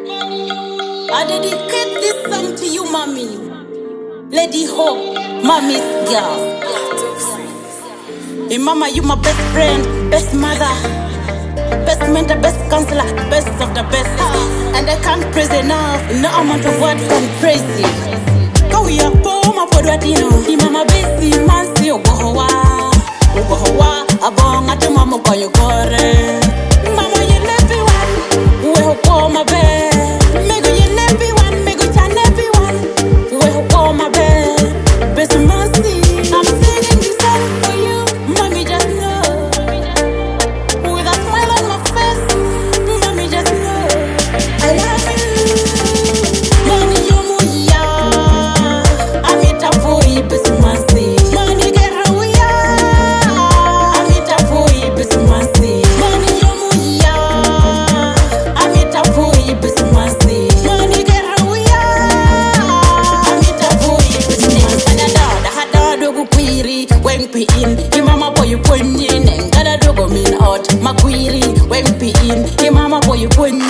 I dedicate this song to you, mommy. Lady Hope, mommy's girl. Hey, mama, you my best friend, best mother, best mentor, best counselor, best of the best. And I can't praise enough. No amount of words can praise you. Go here, my podwadino. Di mama busy, mansi ogohowa, ogohowa. Abong ate mama koyo kore. Mama you love one, we ho my bed. Mego you love one, mego chan everyone. We ho my bed. Best mercy, I'm singing this song for you. Mommy just know, with a smile on my face. Mommy just know, I love you. Mommy you muya, I'm it up for you, best mercy. Mommy get how we are, I'm it up for you, best mercy. Mommy you muya, I'm it up for you, best mercy. Mommy get how we are, I'm it up for you, best mercy. And I had a dog query when we in. Mama boy you put in and got a dog mean out. My query when we in. Mama boy you put in.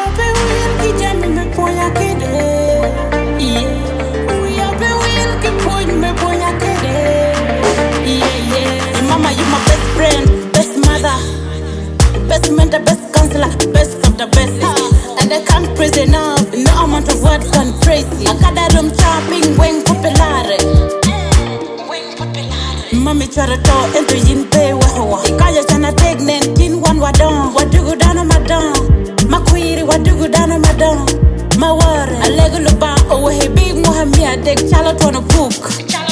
Mama, you my best friend, best mother, best mentor, best counselor, best of the best. And I can't praise enough. No amount of words can praise you. I got them chopping when populare. Mami chara to ento yin pe wawa. Kaya chana tegnen tin one wadon. Wadugu dana madon. Makwiri wadugu dana madon. Maware alego luba owe he big muhamia dek chala tono book.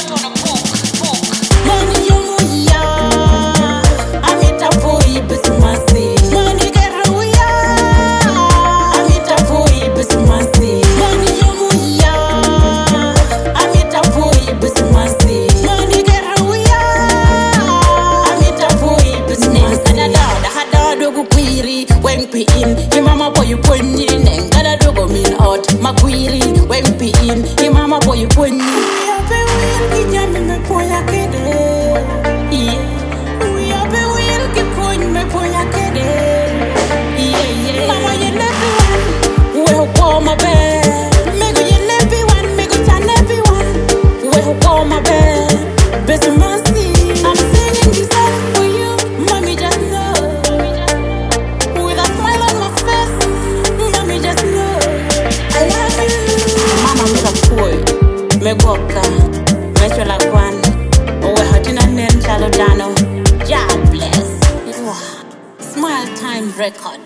Mani yomu ya amita foi bismasi. Mani geru ya amita foi bismasi. Mani yomu ya amita foi bismasi. Mani geru ya amita foi bismasi. Anada hada dogu query when we in. Mama boy you put in and gada dogo mean out. Makwiri when we in. Mama boy you put in. My bed, make you everyone, make you turn everyone. We hope my bed, best mercy. I'm singing this song for you, mommy just know. With a smile on my face, mommy just know. I love you. Mama me la boy, me goka, me chola kwan. We hatina nen chalo dano. God bless. Smile Time Record.